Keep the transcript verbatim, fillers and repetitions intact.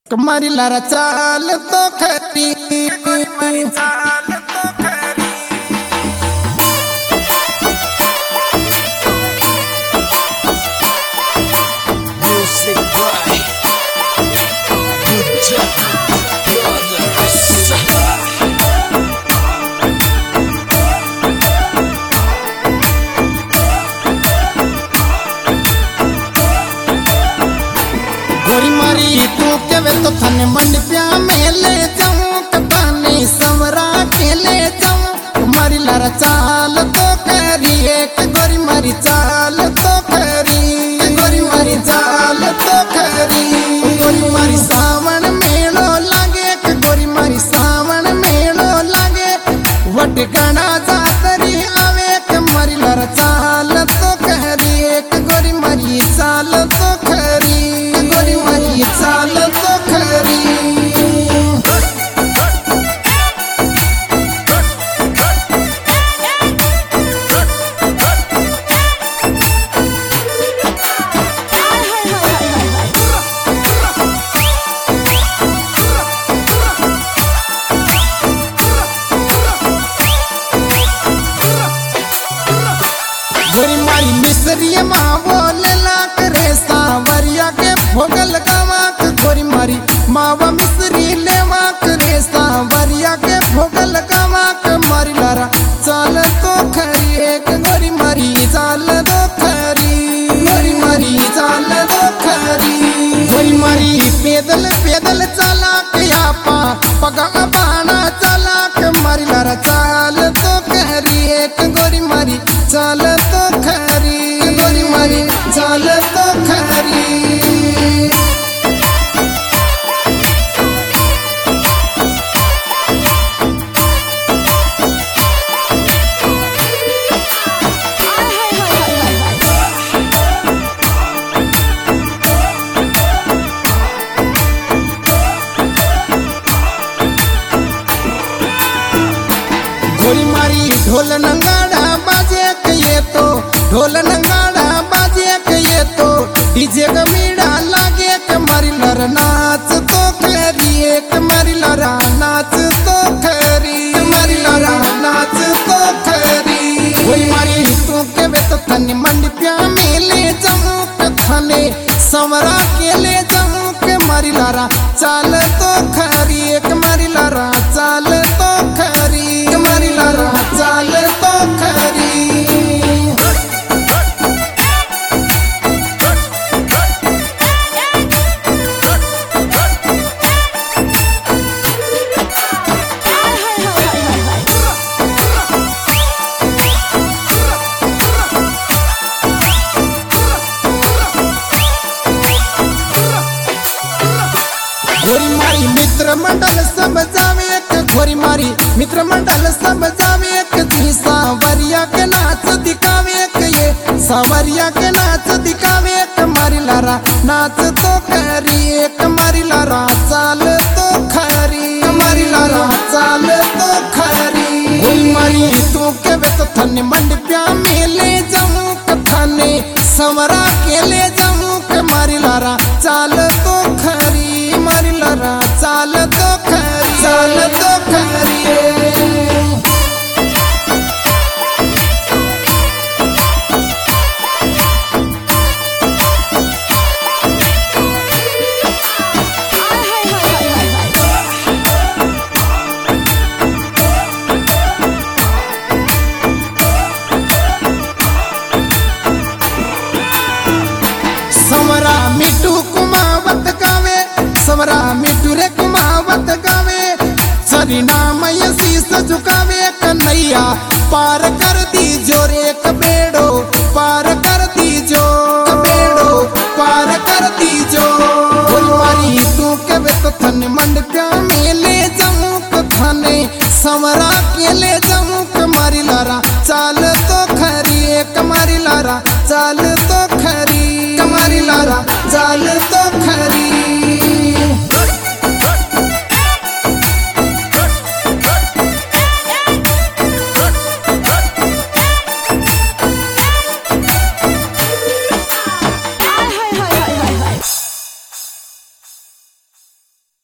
तुम्हारी लारा चाल तो खरी तुम्हारी चाल तो खरी Music by Puja Brothers. गोरी मारी तू के वे तो थने मंडपिया में ले जाऊं कताने समरा के ले जाऊं तुम्हारी लारा चाल तो खरी एक गोरी मारी चाल तो खरी गोरी मारी चाल तो खरी गोरी मारी सावन मेलो लागे गोरी मारी सावन मेलो लागे वट गणा जातरी आवे तुम्हारी लारा चाल तो खरी एक गोरी मारी चाल तो खरी गोरी मारी चाल तो खरी गोरी मारी मिसरी माँ बोले लाख रे सावरिया के भोगल गवाक गोरी मारी मावा मिसरी ले वाक रे सावरिया के भोगल गवाक मारी लारा चाल तो खरी एक गोरी मारी चाल तो खरी गोरी मारी चाल तो खरी गोरी मारी पैदल पैदल चलाक आपा पगा बाना चलाक मारी लारा चाल तो खरी एक गोरी मारी चाल तो खरी गोरी मारी चाल तो खरी गोरी मारी ढोल नंगाड़ा बाजे के ये तो ढोल नंगाड़ा बाजे के ये तो डीजे का मीड़ा लागे के मारी लर नाच तो खरी एक मारी लरा नाच तो खरी मारी लरा नाच तो खरी गोरी मारी तू के वे तो थनी मंडपिया में ले जाऊं के थने समरा के ले जाऊं के मारी लरा चाल तो खरी एक मारी लरा चाल तो खरी मारी लरा चाल तो खरी गोरी मारी मित्र मंडल सब जावे एक गोरी मारी मित्र मंडल सब जावे एक जी सावरिया के नाच दिखावे एक ये सावरिया के नाच दिखावे एक मारी लारा नाच तो खरी एक मारी लारा चाल तो खरी मारी लारा चाल तो खरी गोरी मारी तू के वे तो थने मंडपिया में ले जाऊं कथाने समरा के ले जाऊं के मारी लारा चाल तो खरी मारी लरा चाल तो खरी चाल तो खरी समरा मिठू कुमावत गावे समरा मिठू रे कुमावत गावे सरी नाम शीस झुकावे कन्हैया पार कर दी जो रे कबेड़ो पार कर दी जो कबेड़ो पार कर दी जो गोरी मारी तू के वे तो थन मंडपिया में ले जाऊं को थने समरा